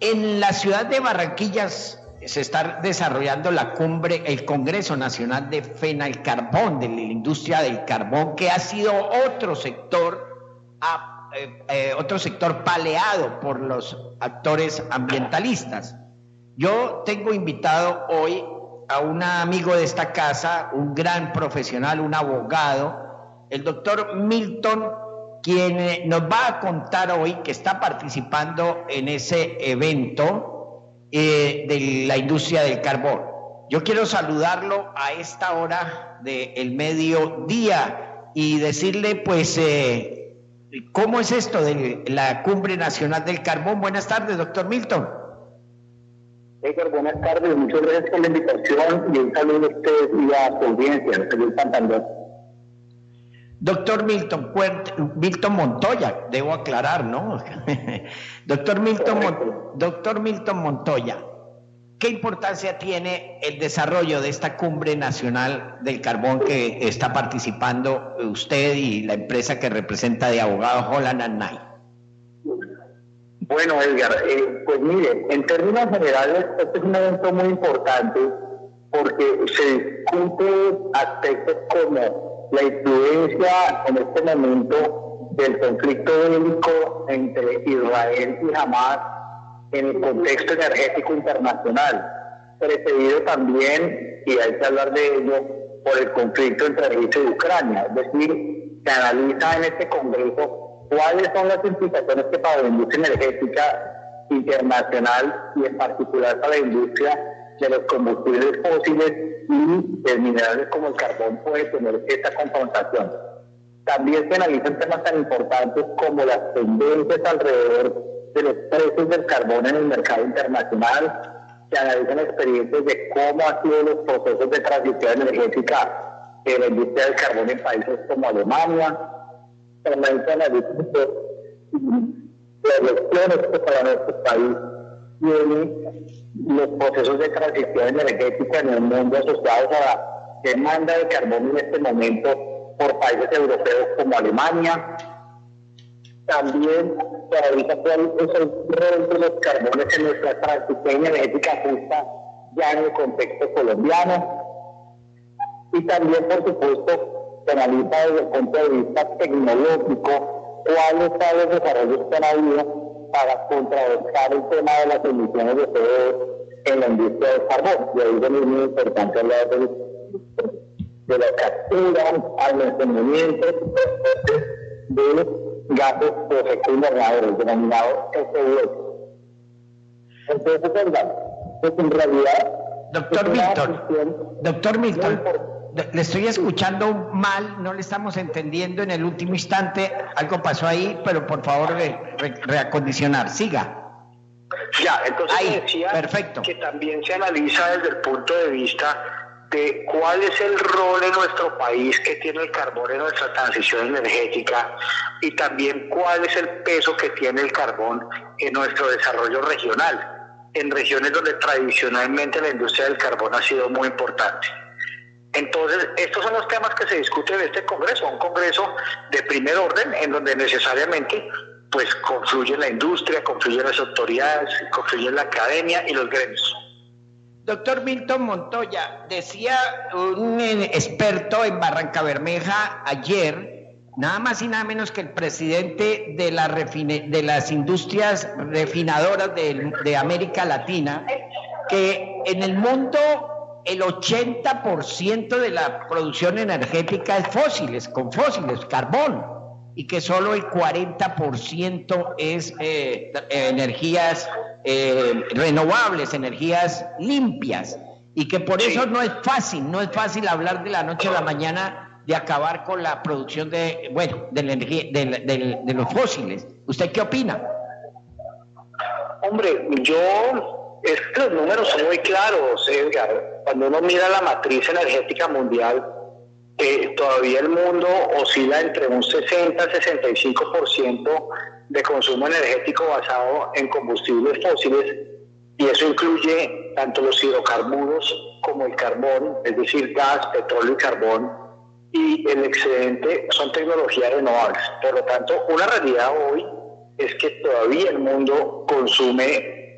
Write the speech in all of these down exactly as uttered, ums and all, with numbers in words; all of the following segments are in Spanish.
En la ciudad de Barranquilla se está desarrollando la cumbre, el Congreso Nacional de Fenalcarbón, de la industria del carbón, que ha sido otro sector, eh, eh, otro sector paleado por los actores ambientalistas. Yo tengo invitado hoy a un amigo de esta casa, un gran profesional, un abogado, el doctor Milton, quien nos va a contar hoy que está participando en ese evento eh, de la industria del carbón. Yo quiero saludarlo a esta hora del mediodía y decirle, pues, eh, ¿cómo es esto de la Cumbre Nacional del Carbón? Buenas tardes, doctor Milton. Edgar, buenas tardes, muchas gracias por la invitación y un saludo a ustedes y a su audiencia, señor Santander. Doctor Milton, Milton Montoya, debo aclarar, ¿no? Doctor Milton, Doctor Milton Montoya, ¿qué importancia tiene el desarrollo de esta Cumbre Nacional del Carbón que está participando usted y la empresa que representa de abogados Holland and Knight? Bueno, Edgar, eh, pues mire, en términos generales, este es un evento muy importante porque se discute aspectos como la influencia en este momento del conflicto bélico entre Israel y Hamas en el contexto energético internacional, precedido también, y hay que hablar de ello, por el conflicto entre Rusia y Ucrania. Es decir, se analiza en este congreso cuáles son las implicaciones que para la industria energética internacional y en particular para la industria de los combustibles fósiles y de minerales como el carbón puede tener esta confrontación. También se analizan temas tan importantes como las tendencias alrededor de los precios del carbón en el mercado internacional, se analizan experiencias de cómo han sido los procesos de transición energética de la industria del carbón en países como Alemania, se analizan las lecciones que para nuestro país tienen los procesos de transición energética en el mundo asociados a la demanda de carbón en este momento por países europeos como Alemania. También se analiza cuál es el rol de los carbones en nuestra transición energética justa ya en el contexto colombiano. Y también, por supuesto, se analiza desde el punto de vista tecnológico cuáles son los desarrollos que han habido para contrarrestar el tema de las emisiones de C O dos en la industria del carbón. Y ahí es muy importante hablar de, de la captura, almacenamiento de gases de efecto invernadero, denominados S U S. Entonces, ¿verdad? Pues en realidad... Doctor Milton, doctor Milton, le estoy escuchando mal, no le estamos entendiendo en el último instante, algo pasó ahí, pero por favor re, re, reacondicionar, siga. Ya, entonces ahí, decía perfecto. Que también se analiza desde el punto de vista de cuál es el rol en nuestro país que tiene el carbón en nuestra transición energética y también cuál es el peso que tiene el carbón en nuestro desarrollo regional, en regiones donde tradicionalmente la industria del carbón ha sido muy importante. Entonces, estos son los temas que se discuten en este congreso, un congreso de primer orden en donde necesariamente pues confluye la industria, confluyen las autoridades, confluye la academia y los gremios. Doctor Milton Montoya, decía un experto en Barranca Bermeja ayer, nada más y nada menos que el presidente de, la refine, de las industrias refinadoras de, de América Latina, que en el mundo el ochenta por ciento de la producción energética es fósiles, con fósiles, carbón, y que solo el cuarenta por ciento es eh, energías eh, renovables, energías limpias, y que por eso no es fácil, no es fácil hablar de la noche a la mañana de acabar con la producción de, bueno, de, la energía, de, de, de los fósiles. ¿Usted qué opina? Hombre, yo, es que los números son muy claros, Edgar. Cuando uno mira la matriz energética mundial, eh, todavía el mundo oscila entre un sesenta a sesenta y cinco por ciento de consumo energético basado en combustibles fósiles, y eso incluye tanto los hidrocarburos como el carbón, es decir, gas, petróleo y carbón, y el excedente son tecnologías renovables. Por lo tanto, una realidad hoy es que todavía el mundo consume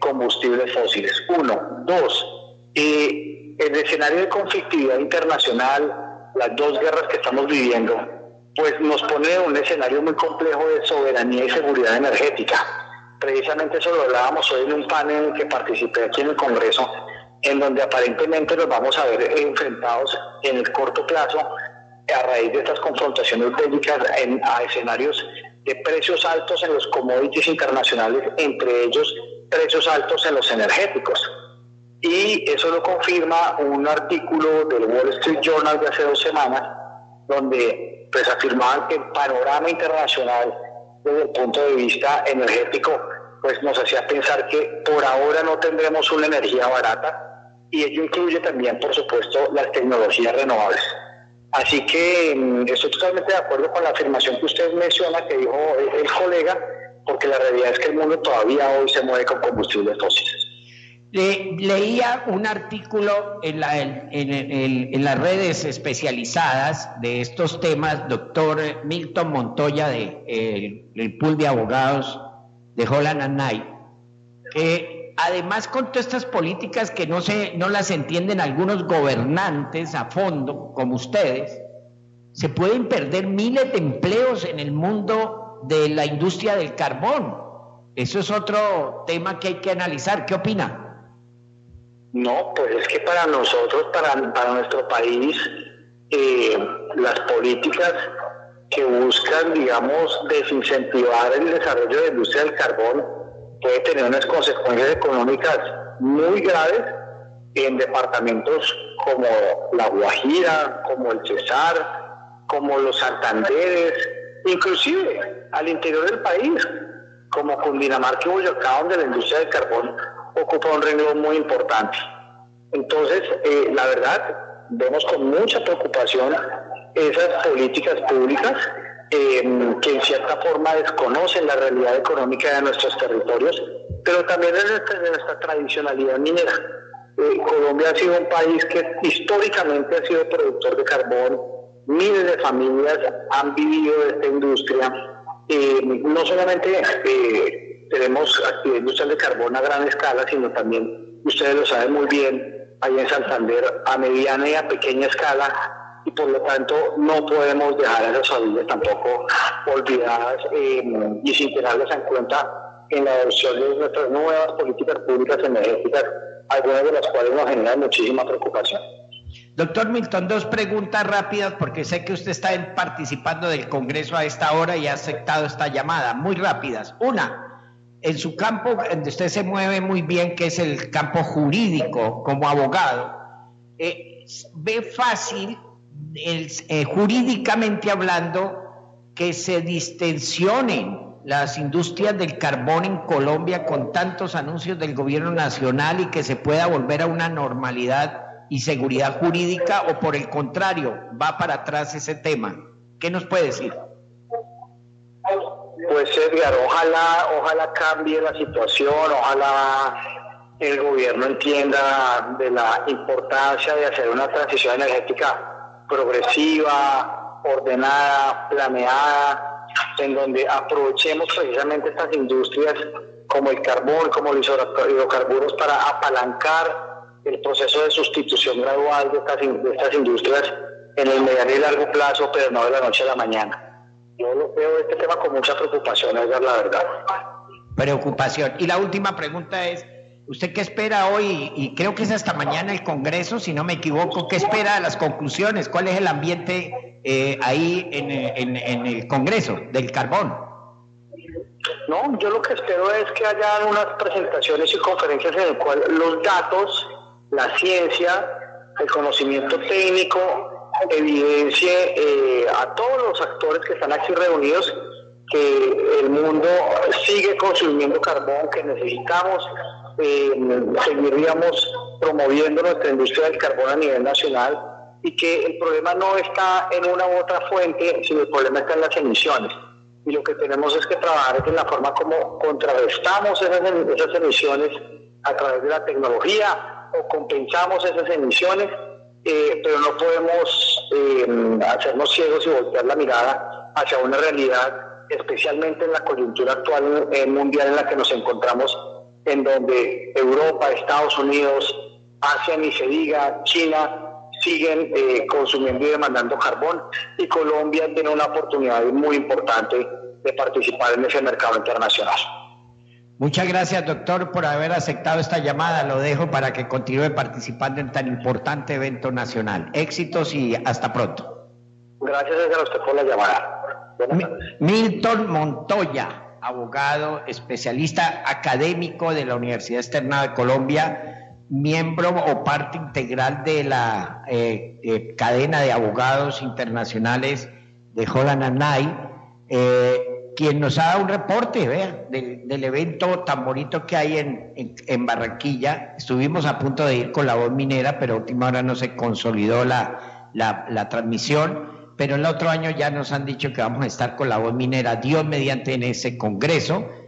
combustibles fósiles. Uno. Dos, eh, el escenario de conflictividad internacional, las dos guerras que estamos viviendo, pues nos pone en un escenario muy complejo de soberanía y seguridad energética. Precisamente eso lo hablábamos hoy en un panel en que participé aquí en el Congreso, en donde aparentemente nos vamos a ver enfrentados en el corto plazo a raíz de estas confrontaciones bélicas en, a escenarios de precios altos en los commodities internacionales, entre ellos precios altos en los energéticos. Y eso lo confirma un artículo del Wall Street Journal de hace dos semanas, donde pues afirmaban que el panorama internacional desde el punto de vista energético pues nos hacía pensar que por ahora no tendremos una energía barata, y ello incluye también, por supuesto, las tecnologías renovables. Así que estoy totalmente de acuerdo con la afirmación que usted menciona, que dijo el, el colega, porque la realidad es que el mundo todavía hoy se mueve con combustibles fósiles. Le, leía un artículo en, la, en, en, en, en las redes especializadas de estos temas, doctor Milton Montoya, de, eh, el pool de abogados de Holland and Knight, que además con todas estas políticas que no, se, no las entienden algunos gobernantes a fondo, como ustedes, se pueden perder miles de empleos en el mundo de la industria del carbón. Eso es otro tema que hay que analizar. ¿Qué opina? No, pues es que para nosotros, para, para nuestro país, eh, las políticas que buscan, digamos, desincentivar el desarrollo de la industria del carbón puede tener unas consecuencias económicas muy graves en departamentos como La Guajira, como el Cesar, como los Santanderes, inclusive al interior del país, como Cundinamarca y Boyacá, donde la industria del carbón ocupa un renglón muy importante. Entonces, eh, la verdad, vemos con mucha preocupación esas políticas públicas eh, que en cierta forma desconocen la realidad económica de nuestros territorios, pero también de nuestra, de nuestra tradicionalidad minera. Eh, Colombia ha sido un país que históricamente ha sido productor de carbón, miles de familias han vivido de esta industria. Eh, no solamente eh, tenemos actividad industrial de carbón a gran escala, sino también, ustedes lo saben muy bien, ahí en Santander, a mediana y a pequeña escala, y por lo tanto no podemos dejar a esas familias tampoco olvidadas eh, y sin tenerlas en cuenta en la adopción de nuestras nuevas políticas públicas energéticas, algunas de las cuales nos generan muchísima preocupación. Doctor Milton, dos preguntas rápidas porque sé que usted está participando del Congreso a esta hora y ha aceptado esta llamada, muy rápidas. Una, en su campo, donde usted se mueve muy bien, que es el campo jurídico como abogado, eh, ¿ve fácil, el, eh, jurídicamente hablando, que se distensionen las industrias del carbón en Colombia con tantos anuncios del gobierno nacional y que se pueda volver a una normalidad y seguridad jurídica, o por el contrario, va para atrás ese tema? ¿Qué nos puede decir? Pues Edgar, ojalá, ojalá cambie la situación, ojalá el gobierno entienda de la importancia de hacer una transición energética progresiva, ordenada, planeada, en donde aprovechemos precisamente estas industrias como el carbón, como los hidrocarburos, para apalancar el proceso de sustitución gradual de estas, de estas industrias en el mediano y largo plazo, pero no de la noche a la mañana. Yo lo veo este tema con mucha preocupación, es la verdad. Preocupación. Y la última pregunta es, ¿usted qué espera hoy? Y creo que es hasta mañana el Congreso, si no me equivoco. ¿Qué espera de las conclusiones? ¿Cuál es el ambiente eh, ahí en, en, en el Congreso del carbón? No, yo lo que espero es que haya unas presentaciones y conferencias en las cuales los datos, la ciencia, el conocimiento técnico evidencie eh, a todos los actores que están aquí reunidos que el mundo sigue consumiendo carbón, que necesitamos eh, seguir, digamos, promoviendo nuestra industria del carbón a nivel nacional, y que el problema no está en una u otra fuente, sino el problema está en las emisiones. Y lo que tenemos es que trabajar en la forma como contrarrestamos esas, esas emisiones a través de la tecnología, o compensamos esas emisiones, eh, pero no podemos eh, hacernos ciegos y voltear la mirada hacia una realidad, especialmente en la coyuntura actual eh, mundial en la que nos encontramos, en donde Europa, Estados Unidos, Asia ni se diga, China siguen eh, consumiendo y demandando carbón, y Colombia tiene una oportunidad muy importante de participar en ese mercado internacional. Muchas gracias, doctor, por haber aceptado esta llamada. Lo dejo para que continúe participando en tan importante evento nacional. Éxitos y hasta pronto. Gracias a usted por la llamada. Buenas tardes. Milton Montoya, abogado, especialista académico de la Universidad Externa de Colombia, miembro o parte integral de la eh, eh, cadena de abogados internacionales de Holland and Knight, eh, quien nos ha dado un reporte, vea, del, del evento tan bonito que hay en, en, en Barranquilla. Estuvimos a punto de ir con La Voz Minera, pero a última hora no se consolidó la, la, la transmisión, pero el otro año ya nos han dicho que vamos a estar con La Voz Minera, Dios mediante, en ese congreso.